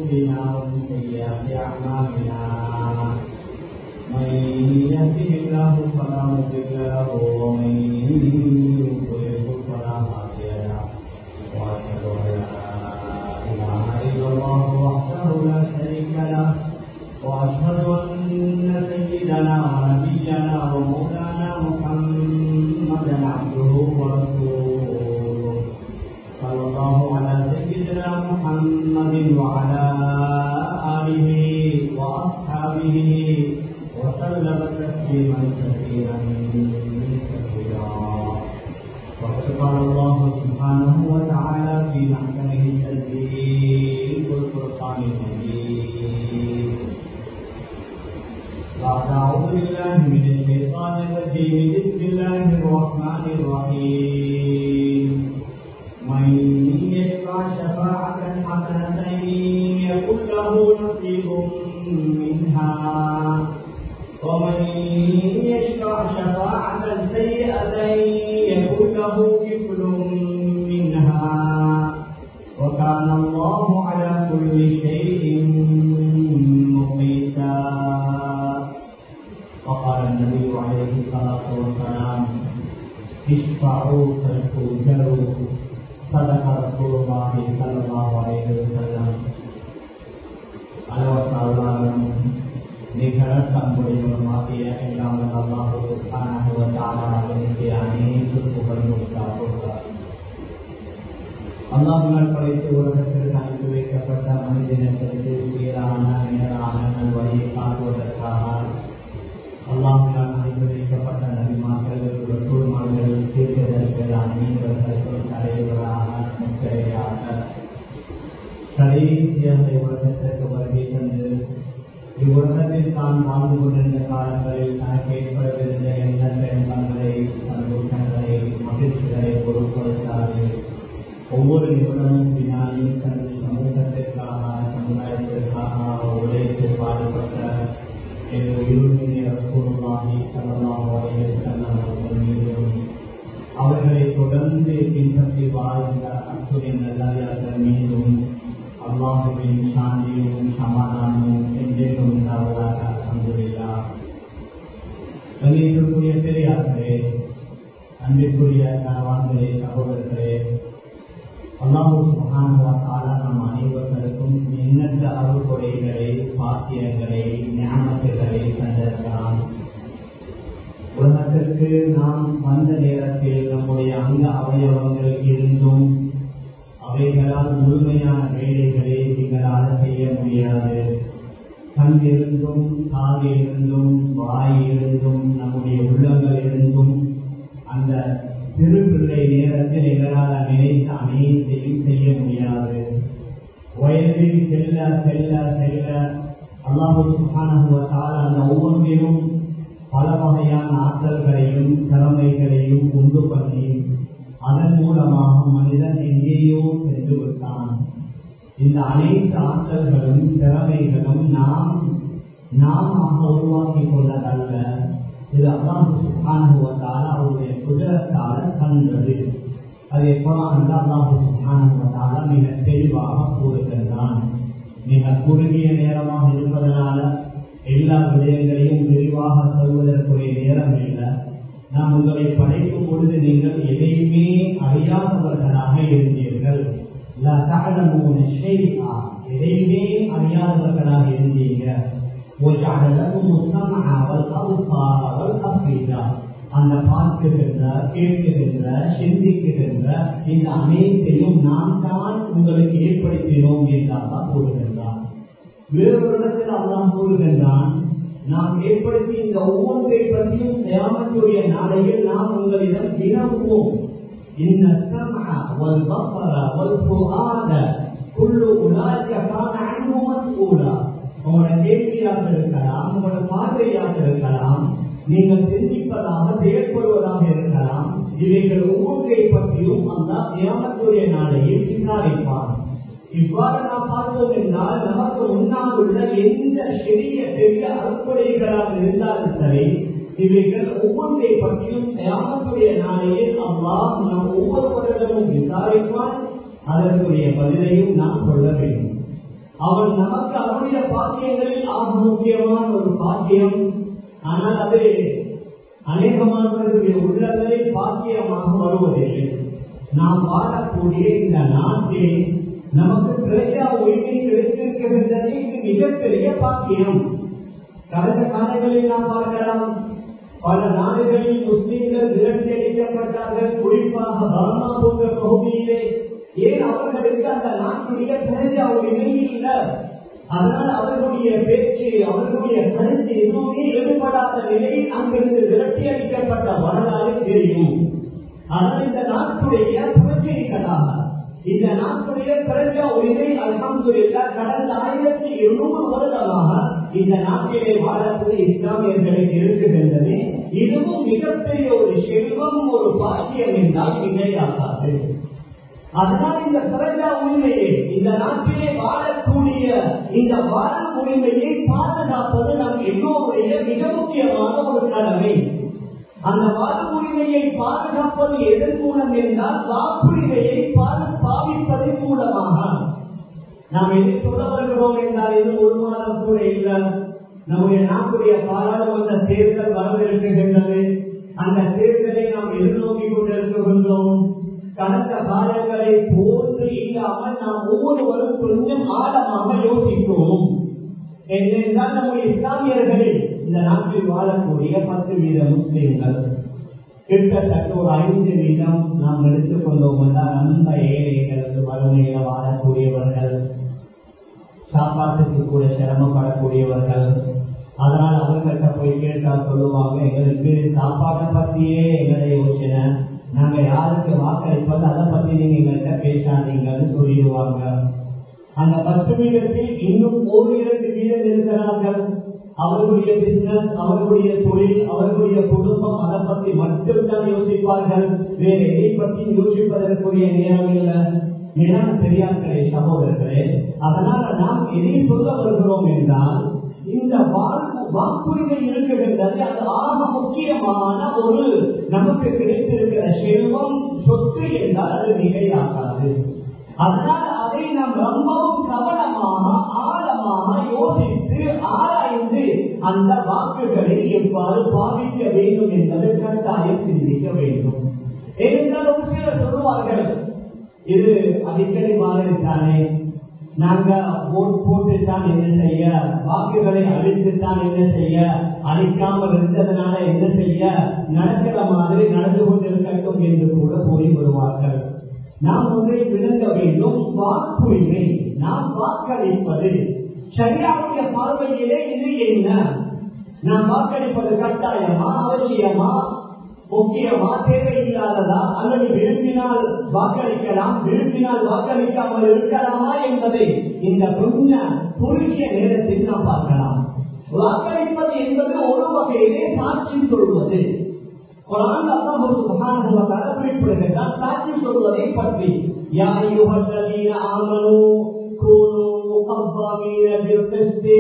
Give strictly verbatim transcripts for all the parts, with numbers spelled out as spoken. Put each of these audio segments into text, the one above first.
أنفسنا ومن سيئات أعمالنا من يهده الله فلا مضل له ومن يضلل فلا هادي له وأشهد أن لا إله إلا الله وحده لا شريك له وأشهد أن سيدنا ونبينا ومولانا محمدا عبده ورسوله صلى الله على سيدنا محمد وعلى آله وأصحابه وسلم تسليما كثيرا كثيرا. وقد قال الله سبحانه وتعالى في محكمه التنزيل والفرقان المجيد بعد أعوذ بالله من الشيطان الرجيم بسم الله الرحمن الرحيم من يشفع شفاعة حسنة يكن له نصيب منها ومن يشفع شفاعة سيئة يكن له كفل منها وكان الله على كل شيء مقيتا. وقال النبي عليه الصلاة والسلام اشفعوا تؤجروا صدق رسول الله صلى الله عليه وسلم. அளவற்றாலும் நிகர தம்புடையவருமாகிய எல்லாம் அல்லாஹ் சுப்ஹானஹு வ தஆலா அவனுக்கு அனைத்து புகழும் உண்டாகுக. அல்லாஹ்வால் படைத்து உலகத்திற்கு அனுப்பி வைக்கப்பட்ட மனிதனுக்கு சீரான நேரான நல்வழியை காட்டுவதற்காக அல்லாஹ்வால் அனுப்பி வைக்கப்பட்ட நபிமார்கள் ரசூல்மார்கள் தீர்க்கதரிசிகள் அனைவர்கள் தலைவராக முத்திரையாக கடைசியாக உலகத்திற்கு வருகை தந்து இவ்வுலகத்தில் தான் வாழ்ந்து கொண்டிருந்த காலங்களில் தனக்கு ஏற்படவிருந்த எண்ணற்ற இன்பங்களை சந்தோஷங்களை மகிழ்ச்சிகளை பொருட்படுத்தாது ஒவ்வொரு நிமிடமும் வினாடியும் தனது சமூகத்திற்காக சமுதாயத்திற்காக உழைத்து பாடுபட்ட எங்கள் உயிர்மினி ரசூலுல்லாஹி ஸல்லல்லாஹு அலைஹி வஸல்லம் அவர்கள் மீதும் அவர்களை தொடர்ந்து பின்பற்றி வாழ்ந்த அத்துணை நல்லவர்கள் மீதும் அல்லாஹ்வின் சாந்தியும் சமாதானமும் என்றென்றும் உண்டாவதாக அல்ஹம்துலில்லாஹ். கண்ணியத்திற்குரிய பெரியார்களே, அன்பிற்குரிய கணவான்களே, சகோதரர்களே, அல்லாஹ் சுப்ஹானஹு வ தஆலா நம் அனைவருக்கும் எண்ணற்ற அருள்கொடைகளை பாக்கியங்களை ஞானத்துகளை தந்திருக்கிறான். உலகத்திற்கு நாம் வந்த நேரத்தில் நம்முடைய அங்க அவயவங்கள் இருந்தும் அவைகளால் முழுமையான வேலைகளை எங்களால் செய்ய முடியாது. கண் இருந்தும் காது இருந்தும் வாய் இருந்தும் நம்முடைய உள்ளங்கள் இருந்தும் அந்த சிறு பிள்ளை நேரத்தில் எங்களால் நினைத்த அனைத்தையும் செய்ய முடியாது. வயதில் செல்ல செல்ல செல்ல அல்லாஹ் சுப்ஹானஹு வ தஆலா அந்த ஒவ்வொன்றிலும் பல வகையான ஆற்றல்களையும் திறமைகளையும் உண்டு பண்ணி அதன் மூலமாக மனிதன் எங்கேயோ சென்று விட்டான். இந்த அனைத்து ஆற்றல்களும் திறமைகளும் நாம் நாம உருவாக்கி கொண்டதல்ல. இது அல்லாஹ் சுப்ஹானஹு வ தஆலா அவருடைய குதிரத்தால தந்தது. அதே போல அந்த அல்லாஹ் சுப்ஹானஹு வ தஆலா மிக தெளிவாக கூறுகின்றான். மிக குறுகிய நேரமாக இருப்பதனால எல்லா விடயங்களையும் விரிவாக சொல்வதற்குரிய நேரம் இல்லை. நாம் உங்களை படைக்கும் பொழுது நீங்கள் எதையுமே அறியாதவர்களாக இருந்தீர்கள். எதையுமே அறியாதவர்களாக இருந்தீங்க. அந்த பார்க்குகின்ற கேட்குகின்ற சிந்திக்குகின்ற இந்த அனைத்தையும் நாம் தான் உங்களுக்கு ஏற்படுத்தினோம் என்றாக கூறுகின்றான். வேறொரு இடத்தில் அல்லாஹ் கூறுகின்றான், நாம் ஏற்படுத்தி இந்த ஒவ்வொன்றை பற்றியும் கியாமத்துடைய நாளையில் நாம் உங்களிடம் வினவுவோம். இன்ன ஸம்அ வல் பஸர வல் ஃபுஆத குல்லு உலாயிக கான அன்ஹு மஸ்ஊலா. உங்களோட கேள்வியாக இருக்கலாம், உங்களோட பார்வையாக இருக்கலாம், நீங்கள் சிந்திப்பதாக செயல்படுவதாக இருக்கலாம். இவைகள் ஒவ்வொன்றை பற்றியும் அல்லாஹ் கியாமத்துடைய நாளையில் விசாரிப்பான். இவ்வாறு நாம் பார்த்தோம் என்றால் நமக்கு முன்னால் உள்ள எந்த சிறிய பெரிய அறுப்படைகளாக இருந்தாலும் சரி, இவைகள் ஒவ்வொன்றை பற்றியும் கியாமத்துடைய நாளையில் அல்லாஹ் நம் ஒவ்வொருவரிடமும் விசாரிப்பான். அதற்குரிய பதிலையும் நாம் சொல்ல வேண்டும். அவன் நமக்கு அவருடைய பாக்கியங்களில் ஆக முக்கியமான ஒரு பாக்கியம். ஆனால் அது அநேகமானவர்களுடைய உள்ளங்களில் பாக்கியமாக வருவதில்லை. நாம் வாழக்கூடிய இந்த நாட்டில் நமக்கு பிரஜா உரிமை கிடைத்திருக்கின்றது. இது மிகப்பெரிய பாக்கியம். கடந்த காலங்களில் நாம் பார்க்கலாம், பல நாடுகளில் முஸ்லிம்கள் விரட்டி அளிக்கப்பட்டார்கள். குறிப்பாக பர்மா போன்ற பகுதியிலே ஏன் அவர்களுக்கு அந்த நாட்டுடைய பிரஜா உரிமை இல்லை. அதனால் அவர்களுடைய பேச்சு, அவர்களுடைய கருத்து எதுவுமே ஈடுபடாத நிலையில் அங்கிருந்து விரட்டி அளிக்கப்பட்ட வரலாறு தெரியும். ஆனால் இந்த நாட்டுடைய புரட்சிகளாக இந்த நாட்டுடைய பிரஜா உரிமை அல்ஹம்துலில்லாஹ் கடந்த ஆயிரத்தி இருநூறு வருடமாக இந்த நாட்டிலே வாழக்கூடிய இஸ்லாமியர்களுக்கு இருக்குகின்றன. இதுவும் மிகப்பெரிய ஒரு செல்வம், ஒரு பாக்கியம் என்றால் மிகையாகாது. அதனால் இந்த பிரஜா உரிமையை, இந்த நாட்டிலே வாழக்கூடிய இந்த வாழ உரிமையை பாதுகாப்பது நம் எல்லோருடைய மிக முக்கியமான ஒரு கடமை. அந்த வாழ உரிமையை பாதுகாப்பது எதன் மூலம் என்றால் வாக்குரிமையை பாவிப்பதன் மூலமாக. நாம் எதை சொல்ல வருகிறோம் என்றால் இது ஒரு மாதம் கூட இல்லை. நம்முடைய நாட்டுடைய பாராளுமன்ற தேர்தல் வரவிருக்கின்றது. அந்த தேர்தலை நாம் எதிர்நோக்கி கொண்டிருக்கின்றோம். கடந்த காலங்களை போன்று இல்லாமல் நாம் ஒவ்வொருவரும் கொஞ்சம் ஆழமாக யோசிக்கிறோம். என்றால் நம்முடைய இஸ்லாமியர்களில் இந்த நாட்டில் வாழக்கூடிய பத்து வீத முஸ்லிம்கள் கிட்டத்தட்ட ஒரு ஐந்து வீதம் நாம் எடுத்துக் கொண்டோம் என்றால் அந்த ஏழைகள், வறுமையில வாழக்கூடியவர்கள், சாப்பாட்டுக்கு கூட சிரமப்படக்கூடியவர்கள். அதனால் அவர்கிட்ட போய் கேட்டால் சொல்லுவாங்க, எங்களுக்கு சாப்பாட்டை பற்றியே எங்களை யோசனை, நாங்க யாருக்கு வாக்களிப்பது அதை பத்தி நீங்க எங்கள்கிட்ட பேசாதீங்கன்னு சொல்லிடுவாங்க. அந்த பத்து வீதத்தில் இன்னும் ஒரு இரண்டு வீதம் இருக்கிறார்கள். அவர்களுடைய பிசினஸ், அவர்களுடைய தொழில், அவர்களுடைய குடும்பம், அதை பற்றி மட்டும்தான் யோசிப்பார்கள். வேற எதை பற்றி யோசிப்பதற்குரிய நேரம் இல்லை. மேலான பெரியார்களே, சகோதரர்களே, அதனால நாம் எதை சொல்ல வருகிறோம் என்றால் இந்த வாக்குரிமை இருக்கின்றது. அது ஆக முக்கியமான ஒரு நமக்கு கிடைத்திருக்கிற செல்வம், சொத்து என்றால் அது மிகையாகாது. அதனால் அதை நாம் ரொம்பவும் கவனமாக ஆழமாக யோசித்து ஆராய்ந்து அந்த வாக்குகளை எவ்வாறு பாவிக்க வேண்டும் என்பதை கட்டாயம் சிந்திக்க வேண்டும். ஏனென்றால் ஒரு சிலர் சொல்லுவார்கள், இது அடிக்கடி மாறித்தானே, நாங்க ஓட் போட்டுத்தான் என்ன செய்ய, வாக்குகளை அழித்துத்தான் என்ன செய்ய, அழிக்காமல் இருந்ததுனால என்ன செய்ய, நடக்கிற மாதிரி நடந்து கொண்டிருக்கட்டும் என்று கூட கூறி வருவார்கள். நாம் ஒன்றை விளங்க வேண்டும், வாக்குரிமை, நாம் வாக்களிப்பது சரியாவுடைய பார்வையிலே இது என்ன? நாம் வாக்களிப்பது கட்டாயமா, அவசியமா, முக்கியமா, தேவையில்லாததா, அல்லது விரும்பினால் வாக்களிக்கலாம், விரும்பினால் வாக்களிக்காமல் இருக்கலாமா என்பதை இந்த கொஞ்ச குறுகிய நேரத்தில் நாம் பார்க்கலாம். வாக்களிப்பது என்பது ஒரு வகையிலே சாட்சி சொல்வது. குர்ஆன் அல்லாஹ் சுப்ஹானஹு வ தஆலா குறிப்பிடுகிறார் சாட்சி சொல்வதை பற்றி. யா அய்யுஹல்லதீன ஆமனூ கூனூ முகவ்வமீன பில் கிஸ்தி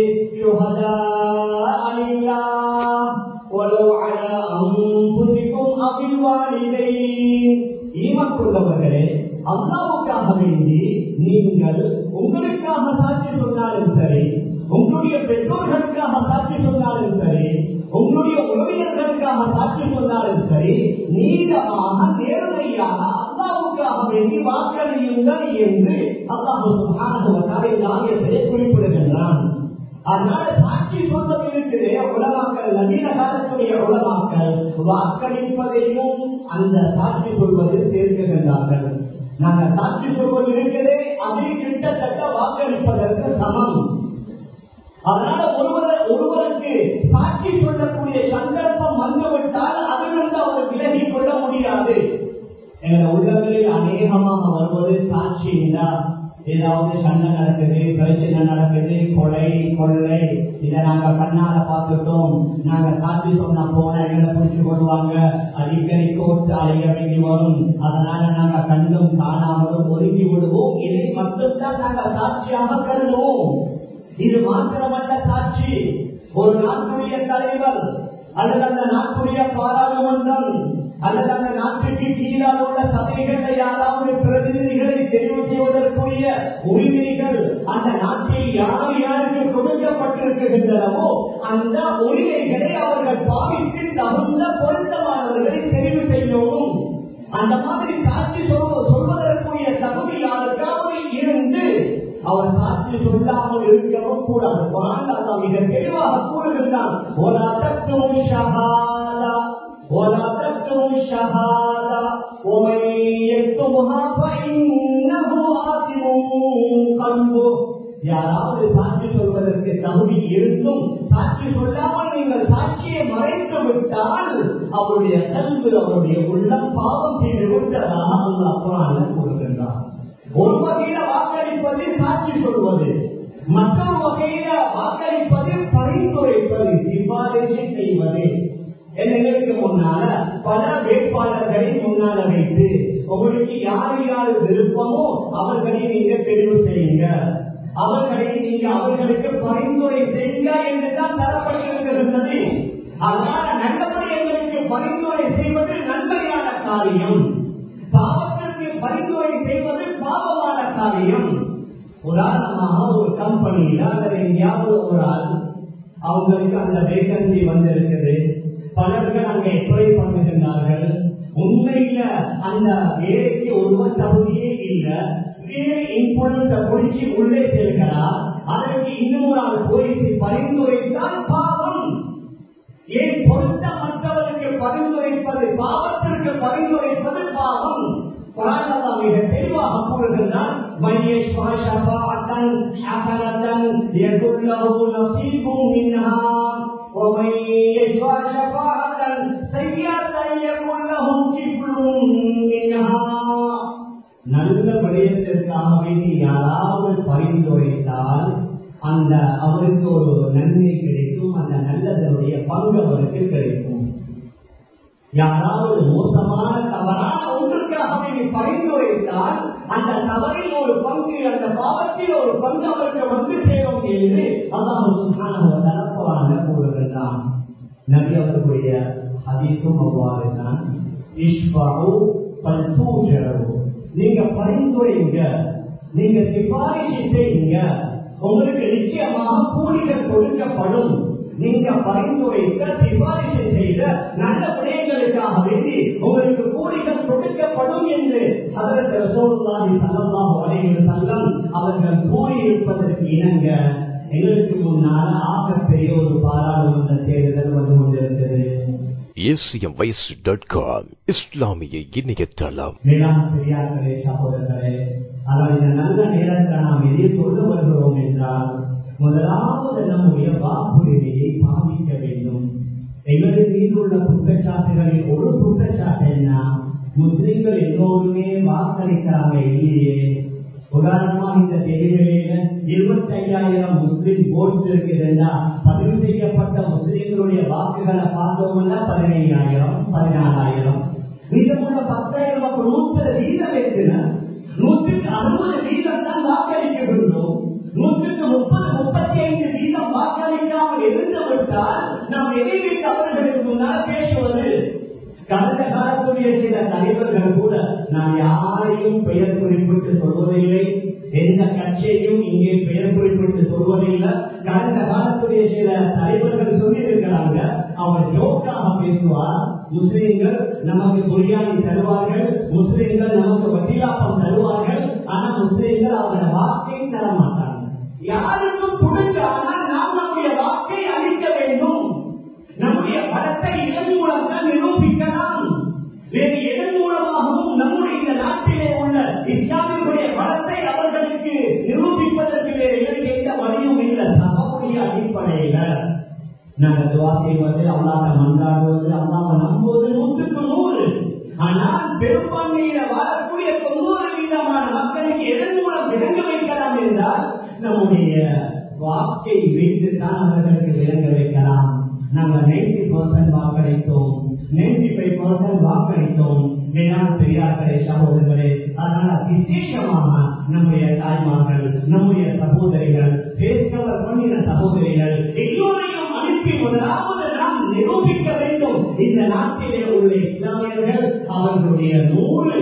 ஷுஹதாஅ லில்லாஹ் வலவ் அலா அன்ஃபுஸிகும் அபில் வாலிதைன். ஈமான் கொண்டவர்களே, அல்லாஹ்வுக்காக வேண்டி நீங்கள் உங்களுக்காக சாட்சி சொன்னாலும் சரி, உங்களுடைய பெற்றோர்களுக்காக சாட்சி சொன்னாலும் சரி, உங்களுடைய உறவினர்களுக்காக சாட்சி சொன்னாலும் சரி, நீளமாக நேர்மையாக அல்லாஹ்வுக்காக வேண்டி வாக்களியுங்கள் என்று அல்லாஹ் சுப்ஹானஹு வ தஆலா இந்த ஆயத்திலே குறிப்பிடுகின்றான். அதனால சாட்சி சொல்வது இருக்கிறே, உலமாக்கள், நவீன காலத்துடைய உலமாக்கள் வாக்களிப்பதையும் அந்த சாட்சி சொல்வதில் சேர்க்கின்றார்கள். நாங்கள் சாட்சி சொல்வது இருக்கிறே, அது கிட்டத்தட்ட வாக்களிப்பதற்கு சமம். அதனால ஒருவர் ஒருவருக்கு சாட்சி சொல்லக்கூடிய சந்தர்ப்பம் வந்துவிட்டால் அதிலிருந்து அவர் விலகிக் கொள்ள முடியாது. எங்கள் உள்ளங்களில் அநேகமாக வருவது சாட்சி இல்லா, ஏதாவது சண்டை நடக்குது, பிரச்சனை நடக்குது, கொலை கொள்ளை, இதை நாங்க கண்ணால பார்த்துட்டோம், நாங்க சாட்சி சொன்ன போன எங்களை பிடிச்சு கொள்வாங்க, அடிக்கடி கோர்த்து அலைய வேண்டி வரும், அதனால நாங்க கண்டும் காணாமலும் ஒதுங்கி விடுவோம். இதை மட்டும்தான் நாங்கள் சாட்சியாக கருதுவோம். இது மாத்திரமல்ல சாட்சி. ஒரு நாட்டுடைய தலைவர் அல்லது அந்த நாட்டுடைய பாராளுமன்றம் அல்லது அந்த நாட்டுக்கு கீழால் உள்ள சபைகளை யாராவது பிரதிநிதிகளை தெரிவு செய்வதற்குரிய உரிமைகள் அந்த நாட்டில் யார் யாருக்கு கொடுக்கப்பட்டிருக்கின்றனவோ அந்த உரிமைகளை அவர்கள் பாவித்து தகுந்த பொருத்தமானவர்களை தெரிவு செய்யவும், அந்த மாதிரி சாட்சி சொல்வதற்குரிய தகுதி யாருக்காவது இருந்து அவர் சாட்சி சொல்லாமல் இருக்கவும் கூடாது. குர்ஆன் மிக தெளிவாக கூறுகின்றான், وَلَا تَكْتُمُوا الشَّهَادَةَ وَلَا تَكْتُمُوا الشَّهَادَةَ وَمَن يَكْتُمْهَا فَإِنَّهُ آثِمٌ قَلْبُهُ. யாராவது சாட்சி சொல்வதற்கு தகுதி இருந்தும் சாட்சி சொல்லாமல் நீங்கள் சாட்சியை மறைத்து விட்டால் அவருடைய கல்வி, அவருடைய உள்ளம் பாவம் செய்து விட்டதாக அல்லாஹ் குர்ஆனில் கூறுகின்றார். ஒரு வகையில வாக்களிப்பது சாட்சி சொல்வது, மற்றொரு வகையில வாக்களிப்பது பரிந்துரைப்பது, சிபாரிசு செய்வது. எங்களுக்கு முன்னால பல வேட்பாளர்களை முன்னால வைத்து உங்களுக்கு யாரு யாரு விருப்பமோ அவர்களை நீங்க தெரிவு செய்யுங்க, அவர்களை நீங்க அவர்களுக்கு பரிந்துரை செய்யுங்க என்றுதான் தரப்பட்டிருக்கிறது. அதனால நல்லபடி எங்களுக்கு பரிந்துரை செய்வது நன்மையான காரியம், பாவத்திற்கு பரிந்துரை செய்வது பாவமான காரியம். உதாரணமாக ஒரு கம்பெனியில அல்லது எங்கேயாவது ஒரு ஆள் அவங்களுக்கு அந்த வேகன்சி வந்திருக்குது, பலர்கள் அங்கே அப்ளை பண்ணுகின்றார்கள். உண்மையில அந்த வேலைக்கு ஒருவர் தகுதியே இல்லை, வேறு இன்புலத்தை குடிச்சு உள்ளே செல்கிறார். அதற்கு இன்னொரு ஆள் போய் பரிந்துரைத்தால் பாவம். ஏன் பொருத்தமற்றவருக்கு பரிந்துரைப்பது பாவத்திற்கு பரிந்துரைப்பது பாவம். மிக தெளிவாக கூறுகின்றான், நல்ல விடயத்திற்காக வேண்டி யாராவது பரிந்துரைத்தால் அந்த அவருக்கு ஒரு நன்மை கிடைக்கும், அந்த நல்லதனுடைய பங்கு அவருக்கு கிடைக்கும். யாராவது மோசமான தவறான ஒன்றுக்காக வேண்டி பரிந்துரைத்தால் அந்த தவறில் ஒரு பங்கு, அந்த பாவத்தில் ஒரு பங்கு அவருக்கு வந்து சேரும் என்று அல்லாஹ் சுப்ஹானஹு வ தஆலா குர்ஆனில் கூறுகின்றான். நபி அவர்களுடைய ஹதீஸும் அவ்வாறு தான், இஷ்ஃபஉ ஃபல்துஜரு, நீங்க பரிந்துரைங்க, நீங்க சிபாரிசு செய்யுங்க, உங்களுக்கு நிச்சயமாக கூலிகள் கொடுக்கப்படும். நீங்க பரிந்துரைக்க சிபாரிசு செய்த நல்ல விடயங்களுக்காக வேண்டி உங்களுக்கு கூலிகள் கொடுக்கப்படும் என்று ஹஜ்ரத் ரசூலுல்லாஹி ஸல்லல்லாஹு அலைஹி வஸல்லம் அவர்கள் கூறியிருப்பதற்கு இணங்க எங்களுக்கு முன்னால் ஆகப்பெரிய ஒரு பாராளுமன்ற தேர்தல் வந்து கொண்டிருக்கிறது. ஏசியம் வைஸ் டாட் காம் இஸ்லாமிய இணையதளம். மேலான பெரியார்களே, சகோதரர்களே, அதாவது இந்த நல்ல நேரத்தில் நாம் எதை சொல்ல வருகிறோம் என்றால், முதலாவது நம்முடைய வாக்குரிமையை பாவிக்க வேண்டும். எங்களுக்கு மீது உள்ள குற்றச்சாட்டுகளில் ஒரு குற்றச்சாட்டு என்ன, முஸ்லிம்கள் எல்லோருமே வாக்களிக்கிறாங்க இல்லையே. உதாரணமாக இந்த தேர்தலில் இருபத்தி ஐயாயிரம் முஸ்லிம் ஓட்ஸ் இருக்குதுன்னா பதிவு செய்யப்பட்ட முஸ்லிம்களுடைய வாக்குகளை பார்த்தோம்னா பதினையாயிரம் பதினாலாயிரம், மீதமுள்ள பத்தாயிரம் நூற்று வீதம் இருக்குன்னா நூற்றுக்கு அறுபது வீதம் தான் வாக்களிக்கின்றோம். நூற்றுக்கு முப்பது முப்பத்தி ஐந்து வீதம் வாக்களிக்காமல் இருந்து விட்டால் நாம் எதை விட்டு அவர்களுக்கு முன்னால் பேசுவது? கடந்த காலத்துடைய சில தலைவர்கள் கூட நான் யாரையும் பெயர் குறிப்பிட்டு சொல்வதில்லை, எந்த கட்சியையும் இங்கே பெயர் குறிப்பிட்டு சொல்வதில்லை. கடந்த காலத்துடைய சில தலைவர்கள் சொல்லியிருக்கிறாங்க, அவர் ஜோக்காக பேசுவார், முஸ்லிம்கள் நமக்கு பிரியாணி தருவார்கள், முஸ்லிம்கள் நமக்கு வட்டிலாப்பம் தருவார்கள், ஆனா முஸ்லிம்கள் அவருடைய வாக்கை தர மாட்டாங்க. யாருக்கும் கொடுக்க, ஆனால் நாம் நம்முடைய வாக்கை அளிக்க வேண்டும். நம்முடைய பலத்தை இதன் மூலம் தான் நிரூபிக்கலாம். வேறு எதன் மூலமாகவும் நம்முடைய இந்த நாட்டிலே உள்ள இஸ்லாமியர்களுடைய பலத்தை அவர்களுக்கு நிரூபிப்பதற்கு வேறு எங்களுக்கு எந்த வழியும் இல்லை. சமூக அடிப்படையில நாங்கள் துவா செய்வது, அல்லாஹ்வை மன்றாடுவது, அல்லாஹ்வை நம்புவது நூற்றுக்கு நூறு. ஆனால் பெரும்பான்மையில வாழக்கூடிய தொண்ணூறு வீதமான மக்களுக்கு எதன் மூலம் விளங்க வைக்கலாம் என்றால் நம்முடைய வாக்கை வைத்துத்தான் அவர்களுக்கு விளங்க வைக்கலாம். நாங்கள் நைன்டி பர்சன்ட் வாக்களித்தோம், நைன்டி ஃபைவ் பர்சன்ட் வாக்களித்தோம். மேலான பெரியார்களே, சகோதரர்களே, அதனால விசேஷமாக நம்முடைய தாய்மார்கள், நம்முடைய சகோதரிகள், பேஸ்கவர் பண்ணின சகோதரிகள் எல்லோரையும் அனுப்பி முதலாவது நாம் நிரூபிக்க வேண்டும். இந்த நாட்டிலே உள்ள இஸ்லாமியர்கள் அவர்களுடைய நூறு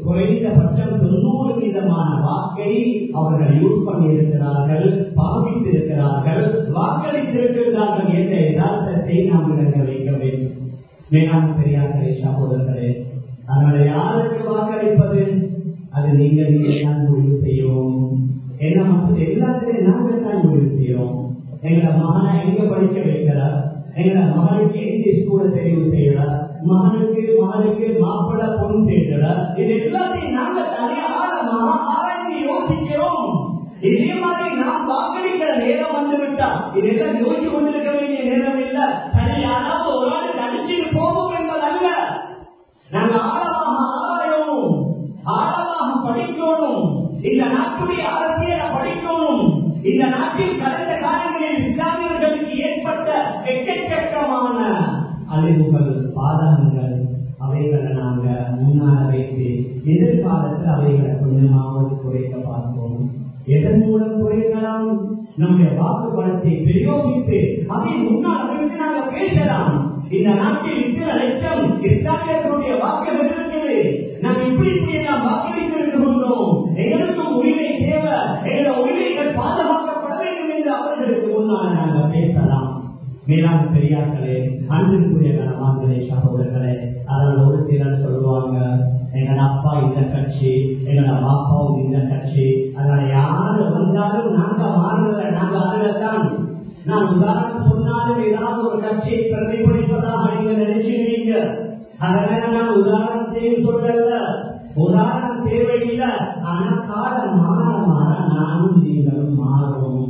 குறைந்தபட்சம் தொண்ணூறு வீதமான வாக்கை அவர்கள் யூஸ் பண்ணியிருக்கிறார்கள், பாவித்திருக்கிறார்கள், வாக்களித்திருக்கிறார்கள் என்ற யதார்த்தத்தை நாம் விளங்க வைக்க வேண்டும். மேலான பெரியார்களே, சகோதரர்களே, அதனால யாருக்கு வாக்களிப்பது அது நீங்கள் நீங்கள் தான் முடிவு செய்வோம். என்ன மற்ற எல்லாத்தையும் நாங்கள் தான் முடிவு செய்வோம். எங்களை மகனை எங்க படிக்க வைக்கிறார், எங்களை மகனுக்கு எந்த ஸ்கூலை தெரிவு செய்கிறார், மகனுக்கு மகனுக்கு மாப்பிள்ள பொண்ணு தேடுகிறார், இது எல்லாத்தையும் நாங்கள் தனியா ஆழமாக ஆராய்ந்து யோசிக்கிறோம். இதே மாதிரி நாம் வாக்களிக்கிற நேரம் வந்துவிட்டால் இதெல்லாம் யோசிச்சு கொண்டிருக்க வேண்டிய நேரம் இல்லை. சரி, யாராவது ஒரு ஆளுக்கு அடிச்சுட்டு போவோம் என்பதல்ல. நாங்கள் ஆழமாக ஆராயணும், ஆழமாக படிக்கணும், இந்த நாட்டுடைய அரசியலை படிக்கணும். இந்த நாட்டில் கடந்த காலங்களில் இஸ்லாமியர்களுக்கு ஏற்பட்ட எக்கச்சக்கமான அழிவுகள், பாதகங்கள், அவைகளை நாங்க முன்னால் வைத்து எதிர்காலத்தில் அவைகளை கொஞ்சமாவது குறைக்க பார்ப்போம். எதன் மூலம் குறைக்கலாம்? நம்முடைய வாக்கு பலத்தை பிரயோகித்து அதை முன்னால் வைத்து நாங்கள் பேசலாம். இந்த நாட்டில் இத்தனை லட்சம் இஸ்லாமியர்களுடைய வாக்குகள் இருக்கிறது, நாம் இப்படி இப்படி நாம் வாக்களித்து இருக்கின்றோம், எங்களுக்கும் உரிமை தேவை, எங்களோட உரிமைகள் பாதுகாக்கப்பட வேண்டும் என்று அவர்களுக்கு முன்னால் நாங்கள் பேசலாம். மேலான பெரியார்களே, அன்பிற்குரிய கணவான்களே, சகோதரர்களே, அதனால் ஒரு சிலர் சொல்லுவாங்க, எங்களோட அப்பா இந்த கட்சி, எங்களோட அப்பாவும் இந்த கட்சி, அதனால யாரு வந்தாலும் நாங்க மாறுறத நாங்க அதுலதான். நான் உதாரணம் சொன்னாலும் ஏதாவது ஒரு கட்சியை பிரதிபலிப்பதாக நீங்க நினைச்சுக்கிறீங்க. அதனால நான் உதாரணத்தையும் சொல்லல, உதாரணம் தேவையில்லை. ஆனா காலம் மாற மாற நானும் நீங்களும் மாறும்.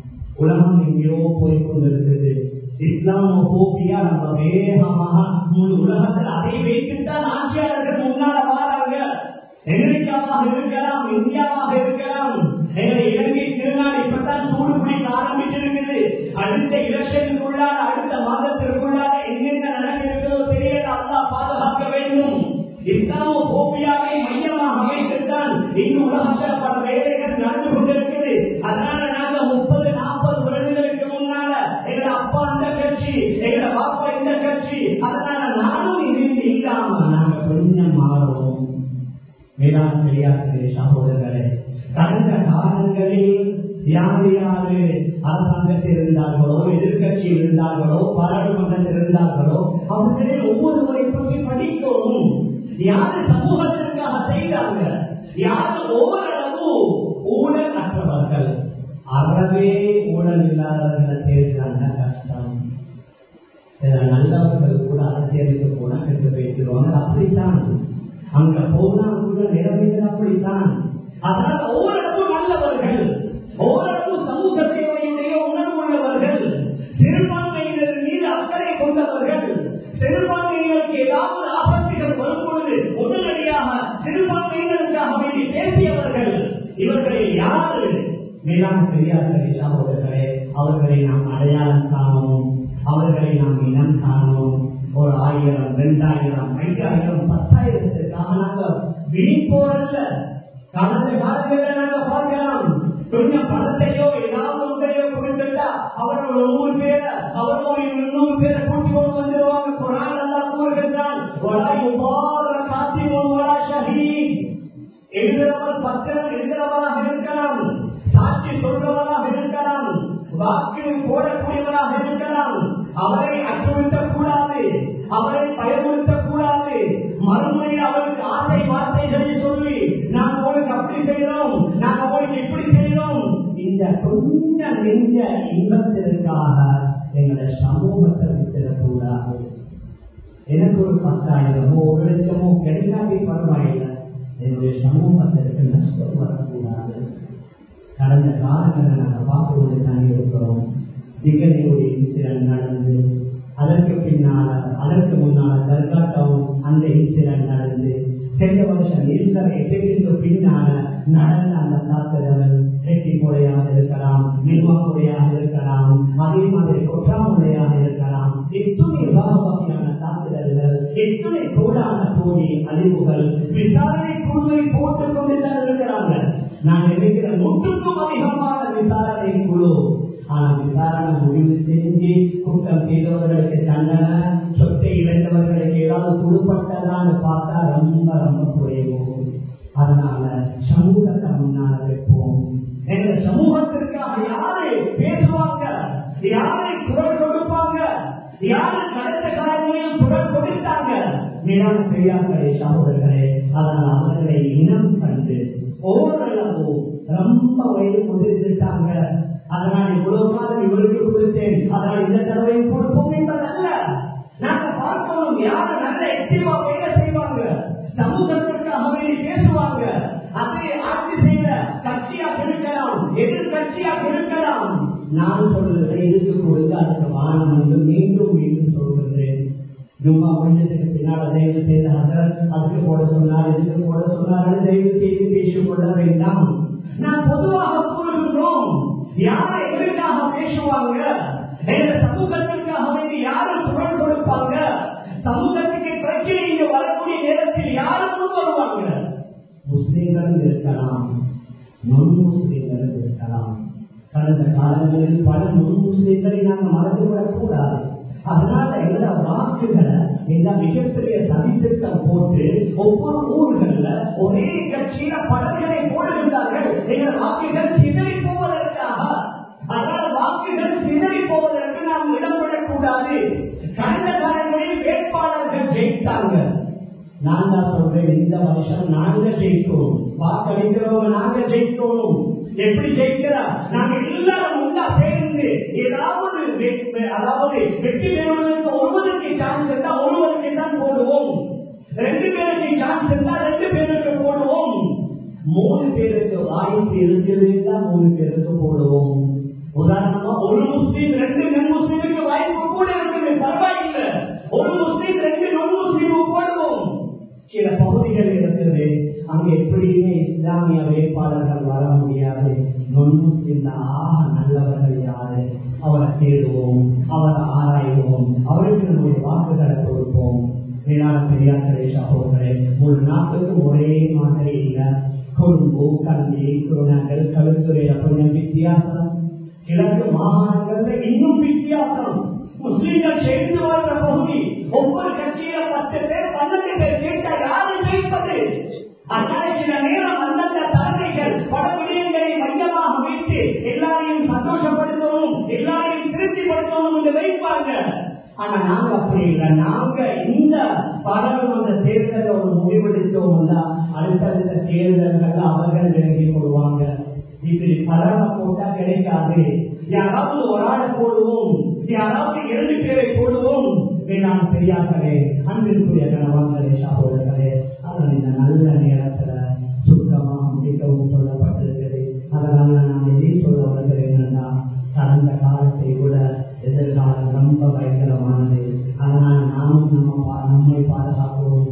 உலகம் எங்கேயோ போய் கொண்டிருக்குது. இஸ்லாமோபியா நம்ம வேகமாக முழு உலகத்தில் அதை வைத்துத்தான் ஆட்சியாளர்கள் முன்னால வாராங்க. அமெரிக்காவாக இருக்கலாம், இந்தியாவாக இருக்கலாம், இலங்கை திருநாடு இப்பதான் சூடு பிடிக்க ஆரம்பிச்சிருக்குது. அடுத்த எலெக்ஷனுக்குள்ளான அடுத்த மாதத்திற்குள்ளான என்னென்ன நடக்கிறதோ தெரியல, அல்லாஹ் பாதுகாக்க வேண்டும். இஸ்லாமோபியாவை மையமாக வைத்துத்தான் இன்னும் உலகத்தில் பல வேலைகள் நடந்து கொண்டிருக்குது. அதனால நாங்க முப்பது நாற்பது வருடங்களுக்கு முன்னால எங்களை அப்பா அந்த கட்சி, எங்களை பாப்பா இந்த கட்சி, அதனால நானும் இருந்து இல்லாம நாங்க கொஞ்சம் மாறுவோம். மேலான பெரியார்களே, சகோதரர்களே, கடந்த காலங்களில் யாரு யாரு அரசாங்கத்தில் இருந்தார்களோ, எதிர்கட்சியில் இருந்தார்களோ, பாராளுமன்றத்தில் இருந்தார்களோ, அவர்களில் ஒவ்வொருவரை பற்றி படிக்கவும், யாரு சமூகத்திற்காக செய்தாங்க, யாரு ஓரளவு ஊழல் அற்றவர்கள், அறவே ஊழல் இல்லாதவர்களை தேர்ந்தாங்க. கஷ்டம். நல்லவர்கள் கூட அரசியலுக்கு போனா கெட்டு வைத்துருவாங்க. அப்படித்தான் அங்க போனா கூட நிலைமைகள் அப்படித்தான். அதனால் ஓரளவு நல்லவர்கள், ஓரளவு சமூக சேவையுடைய உணர்வு உள்ளவர்கள், சிறுபான்மையினர் மீது அக்கறை கொண்டவர்கள், சிறுபான்மையினருக்கு ஏதாவது ஆபத்துகள் வரும் பொழுது உடனடியாக சிறுபான்மையினருக்காக வேண்டி பேசியவர்கள், இவர்களை யாரு? மேலான பெரியார்களே, சகோதரர்களே, அவர்களை நாம் அடையாளம் காணவும், அவர்களை நாம் இனம் காணவும். ஒரு ஆயிரம், இரண்டாயிரம், ஐயாயிரம், பத்தாயிரத்துக்காக நாங்கள் விழிப்போரல்ல. கடந்த காலங்களில் நாங்கள் பார்க்கலாம், கொஞ்சம் பணத்தையோ ஏதாவது ஒன்றையோ கொடுத்துட்டா அவர்கள் நூறு பேரை அவர்கள் இன்னொரு பேரை கூட்டி கொண்டு வந்துடுவாங்க. குரான் அல்லாஹ் கூறுகின்றான், எழுதுறவர் பத்திரம் எழுதுறவராக இருக்கலாம், சாட்சி சொல்றவராக இருக்கலாம், வாக்கு போடக்கூடியவராக இருக்கலாம், அவரை அச்சுறுத்தக் கூடாது, அவரை பயமுறுத்தக் கூடாது. மறுமுறையில் அவருக்கு ஆசை வார்த்தைகளை சொல்லி நாம் உங்களுக்கு அப்படி செய்யறோம், நாம் உங்களுக்கு இப்படி செய்யறோம், இந்த கொஞ்ச நெஞ்ச இன்பத்திற்காக எங்களை சமூகத்தை விட்டுடக்கூடாது. எனக்கு ஒரு பத்தாயிரமோ ஒரு லட்சமோ கிடைக்காதே பரவாயில்லை, என்னுடைய சமூகத்திற்கு நஷ்டம் வரக்கூடாது. கடந்த காலங்களை நாங்கள் பார்த்து கொண்டு தான் இருக்கிறோம். திகழ்ச்சியுடைய இன்சிடென்ட் நடந்து, அதற்கு பின்னால அதற்கு முன்னால தர்காட்டவும் அந்த இன்சிடென்ட் நடந்து, சென்ற வருஷம் ஈஸ்டர் எட்டத்திற்கு பின்னால நடந்த அந்த தாக்குதல் எட்டி கொலையாக இருக்கலாம், நிர்வாகுடையாக இருக்கலாம், அதே மாதிரி கொற்றாமுடையாக இருக்கலாம், எத்தனை வகையான தாக்குதல்கள், எத்தனை கோடான கோடி அழிவுகள் விசாரணை குழுவை போட்டுக் கொண்டுதான் இருக்கிறாங்க. நான் நினைக்கிற நூற்றுக்கும் அதிகமான விசாரணை குழு, ஆனால் விசாரணை முடிவு செஞ்சு குற்றம் செய்தவர்களுக்கு தண்டனை, சொத்தை இழந்தவர்களுக்கு ஏதாவது கொடுப்பட்டதான்னு பார்த்தா ரொம்ப ரொம்ப குறைவோம். அதனால சமூகத்தை முன்னால வைப்போம். எங்க சமூகத்திற்காக யாரு பேசுவாங்க, யாரு குரல் கொடுப்பாங்க, யாரு கடந்த காலங்களில் குரல் கொடுத்தாங்க, மேலான பெரியார்களே சகோதரர்களே. அதனால் அவர்களை இனம் கண்டு ஓரளவு ரொம்ப வயது கொண்டிருந்தாங்க. அதனால் இவ்வளவு காலம் இவருக்கு கொடுத்தேன், அதனால் இந்த தடவை கொடுப்போம் என்பதல்ல. நாங்க பார்க்கணும் யாரு நல்ல எக்டிவா வேலை செய்வாங்க, சமூகத்திற்காக வேண்டி பேசுவாங்க. அது ஆட்சி செய்த கட்சியாக இருக்கலாம், எதிர்கட்சியாக இருக்கலாம். நான் சொல்றதை எதிர்த்து கொடுத்து அதற்கு வானம் என்று மீண்டும் மீண்டும் சொல்கிறேன். ஜும்மா முடிஞ்சதுக்கு பின்னால் தயவு செய்து அதுக்கு போட சொன்னார், இதுக்கு போட சொன்னார், தயவு செய்து பேசிக் கொள்ள வேண்டாம். நான் பொதுவாக கூறுகின்றோம், யாரை எதற்காக பேசுவாங்க, எந்த சமூகத்திற்காக வேண்டி யாரு குரல் கொடுப்பாங்க, சமூகத்துக்கு பிரச்சனை இங்கு வரக்கூடிய நேரத்தில் யாரு முன் வருவாங்க. முஸ்லிம்களும் இருக்கலாம், நொன் முஸ்லிம்களும் இருக்கலாம். கடந்த காலங்களில் பல நொன் முஸ்லிம்களை நாங்கள் மறந்துவிடக் கூடாது. அதனால எங்களோட வாக்குகளை இந்த மிகப்பெரிய சதித்திட்டம் போட்டு ஒவ்வொரு ஊர்கள்ல ஒரே கட்சியில பலர்களை போடுகின்றார்கள். எங்கள் வாக்குகள் சிதறி போவதற்காக. அதனால வாக்குகள் சிதறி போவதற்கு நாம் இடம்பெறக்கூடாது. கடந்த காலங்களில் வேட்பாளர்கள் ஜெயித்தாங்க. நான் தான் சொல்றேன், இந்த வருஷம் நாங்க ஜெயித்தோம், வாக்களிக்கிறவங்க நாங்க ஜெயித்தோம். எப்படி ஜெயிக்கிறா? நாங்க எல்லாரும் உண்டா சேர்ந்து ஏதாவது அதாவது வெற்றி பெறுவதற்கு ஒருவருக்கு சான்ஸ் இருந்தா ஒருவருக்கு தான் போடுவோம், ரெண்டு பேருக்கு சான்ஸ் இருந்தா ரெண்டு பேருக்கு போடுவோம், மூணு பேருக்கு வாய்ப்பு இருக்குதுன்னா மூணு பேருக்கு போடுவோம். உதாரணமா ஒரு முஸ்லீம் ரெண்டு நன் முஸ்லீமுக்கு வாய்ப்பு கூட இருக்குது, பரவாயில்லை. ஒரு முஸ்லீம் ரெண்டு நன் முஸ்லீமுக்கு போடுவோம். சில பகுதிகள் இருக்குது, அங்க எப்படியுமே இஸ்லாமிய வேட்பாளர்கள் வர முடியாது. நொன்முஸ்லிம் ஆக நல்லவர்கள் யாரு, அவரை தேடுவோம், அவரை ஆராய்வோம், அவருக்கு நம்முடைய வாக்குகளை கொடுப்போம். மேலான பெரியார்களே சகோதரே, ஒரு நாட்டுக்கும் ஒரே மாதிரி இல்லை. கொழும்பு, கல்வி, குருநாங்கள், கழுத்துறையில கொஞ்சம் வித்தியாசம், கிழக்கு மாகாணங்கள்ல இன்னும் வித்தியாசம். முஸ்லிம்கள் சேர்ந்து வாழ்ற பகுதி, ஒவ்வொரு கட்சியில பத்து பேர் பன்னெண்டு பேர் கேட்டா யாரு ஜெயிப்பது? அதனால சில நேரம் அந்தந்த தலைமைகள் பல விடயங்களை மையமாக வைத்து எல்லாரையும் சந்தோஷப்படுத்தணும், எல்லாரையும் திருப்திப்படுத்தணும் என்று வைப்பாங்க. ஆனா நாங்க அப்படி இல்லை. நாங்க இந்த பாராளுமன்ற தேர்தலை ஒரு முடிவெடுத்தோம், அடுத்தடுத்த தேர்தல்கள் அவர்கள் விலகிக் கொள்வாங்க. இப்படி பலரை போட்டா கிடைக்காது. யாராவது ஒரு ஆளை போடுவோம், யாராவது இரண்டு பேரை போடுவோம். வேளாண் பெரியார்களே, அன்பிற்குரிய கணவான்களே, சகோதரர்களே, ஆனால் இந்த நல்ல நேரத்துல சுத்தமாக முடிக்கவும் சொல்லப்பட்டிருக்கிறது. அதனால நான் எதை சொல்ல வருகிறேன் என்னன்னா, கடந்த காலத்தை விட எதிர்காலம் ரொம்ப பயங்கரமானது. அதனால் நாமும் நம்ம நம்மை பாதுகாக்கவும்,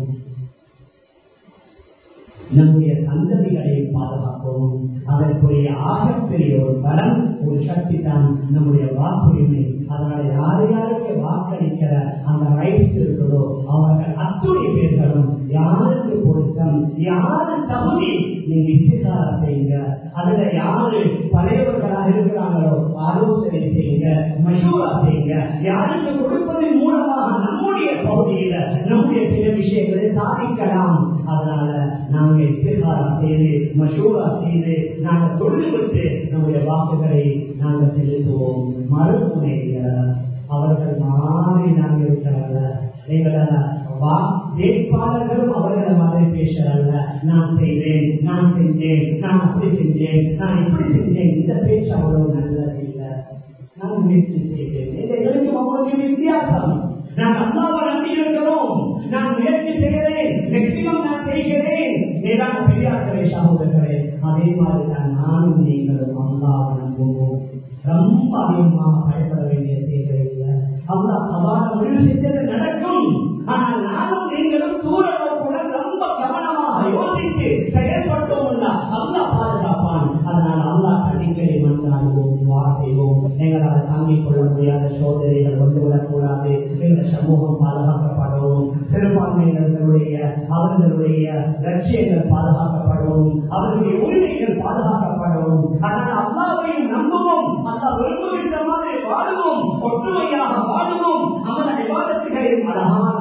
நம்முடைய சந்ததிகளை பாதுகாக்கவும். அதற்குரிய ஆகப்பெரிய ஒரு பலம், ஒரு சக்தி தான் நம்முடைய வாக்குரிமை. அதனால யார் யாருக்கு வாக்களிக்கிற அந்த ரைட்ஸ் இருக்கிறதோ அவர்கள் அத்துணை பேர்களும் யாருக்கு பொருத்தம், யாரு தகுதி, நீங்க இஸ்திகாரம் செய்யுங்க. அதுல யாரு பழையவர்களாக இருக்கிறாங்களோ ஆலோசனை செய்யுங்க, மஷூரா செய்யுங்க. யாருக்கு கொடுப்பதன் மூலமாக நம்முடைய பகுதியில நம்முடைய சில விஷயங்களை சாதிக்கலாம். அதனால நாங்க இஸ்திகாரம் செய்து மஷூரா செய்து நாங்கள் தொழில்விட்டு நம்முடைய வாக்குகளை நாங்கள் செலுத்துவோம். மறுமுனையில அவர்கள் மாறி நாங்கள் இருக்கிறாங்க. எங்கள வேட்பாளர்களும் அவர்களை மாதிரி பேசுறாங்க. நான் செய்வேன், நான் செஞ்சேன், நான் அப்படி செஞ்சேன், நான் இப்படி செஞ்சேன். இந்த பேச்சு அவ்வளவு நல்லது இல்லை. நான் முயற்சி செய்வேன். எங்களுக்கு அவங்களுக்கு வித்தியாசம். நான் அல்லாவை நம்பி இருக்கிறோம். நான் முயற்சி செய்கிறேன், மேக்சிமம் நான் செய்கிறேன். மேலான பெரியார்களே, சகோதரர்களே, அதே மாதிரி தான் நானும் நீங்களும் அல்லாவை நம்புவோம். ரொம்ப அதிகமாக பயப்பட வேண்டிய தேவை இல்லை. அல்லாஹ் சவால முடிவு செஞ்சது நடக்கும். ஆனால் நானும் நீங்களும் தூரத்துடன் ரொம்ப கவனமாக யோசித்து செயல்பட்டோம். அல்லாஹ் பாதுகாப்பான். அதனால் அல்லாஹ் அடிக்கடி மன்றாடுவோம், துஆ செய்வோம். எங்களால் தாங்கிக் கொள்ள முடியாத சோதனைகள் வந்துவிடக்கூடாது. எங்கள் சமூகம் பாதுகாக்கப்படவும், சிறுபான்மையினர்களுடைய அவர்களுடைய லட்சியங்கள் பாதுகாக்கப்படவும், அவர்களுடைய உரிமைகள் பாதுகாக்கப்படவும். அதனால் அல்லாஹ்வையும் நம்புவோம். அல்லாஹ் விரும்புகின்ற மாதிரி வாழுவோம், ஒற்றுமையாக வாழுவோம். அவனுடைய வாதத்துகளில் அழகான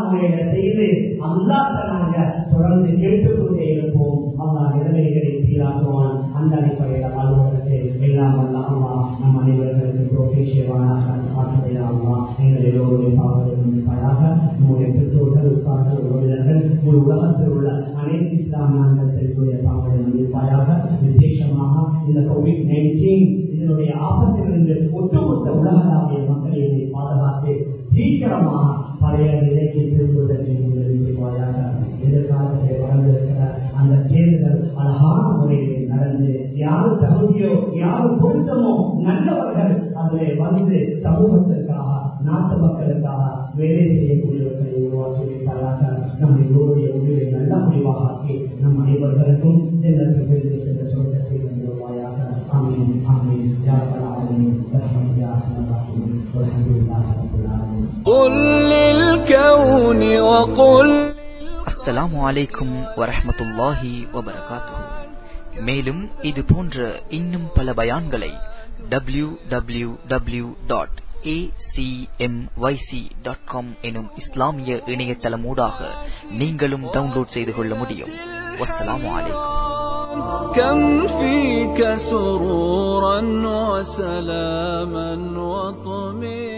முறையில செய்து அல்லாஹ்வை நாங்க தொடர்ந்து கேட்டுக்கொண்டே இருப்போம். அல்லாஹ் நிலைமைகளை சீராக்குவான். அந்த அடிப்படையில் வாழ்வதற்கு எல்லாம் வல்ல அல்லாஹ் நம் அனைவர்களுக்கு தௌஃபீக் செய்வானாக. எங்கள் எல்லோருடைய பாவங்களும் பழாக நம்முடைய பெற்றோர்கள், உற்றார்கள், உறவினர்கள், ஒரு உலகத்தில் உள்ள அனைத்து இஸ்லாமியர்கள் செல்லுடைய பாவங்களை மன்னிப்பாயாக. விசேஷமாக இந்த கோவிட் நைன்டீன் இதனுடைய ஆபத்திலிருந்து ஒட்டுமொத்த உலகளாவிய மக்களை பாதுகாத்து சீக்கிரமாக பழைய நிலைக்கு திரும்புவதற்கு உதவி செய்வாயாக. எதிர்காலத்தை வளர்ந்திருக்கிற அந்த தேர்தல் அழகான முறையில் நடந்து யாரு தகுதியோ யாரு பொருத்தமோ நல்லவர்கள் அதிலே வந்து சமூகத்திற்காக நாட்டு மக்களுக்காக வேலை செய்யக்கூடியவர்களை உருவாக்கி வைப்பாயாக. நம் எல்லோருடைய முடிவை நல்ல முடிவாக ஆக்கி நம் அனைவர்களுக்கும் சென்ற சொர்க்கத்தை வருவாயாக. ஆமீன் ஆமீன் யா ரப்பல் ஆலமீன் வர்ஹமத் யா அர்ஹமர் ராஹிமீன் வல்ஹம்துலில்லாஹி ரப்பில் ஆலமீன். குல் லில் கௌனி வகுல். அஸ்ஸலாமு அலைக்கும் வரஹ்மத்துல்லாஹி வபரகாத்துஹு. மேலும் இது போன்ற இன்னும் பல பயான்களை W W W dot A C M Y C dot com எனும் இஸ்லாமிய இணையதளமூடாக நீங்களும் டவுன்லோட் செய்து கொள்ள முடியும். வஸ்ஸலாமு அலைக்கும். كم فيك سرورا وسلاما وطمئنانا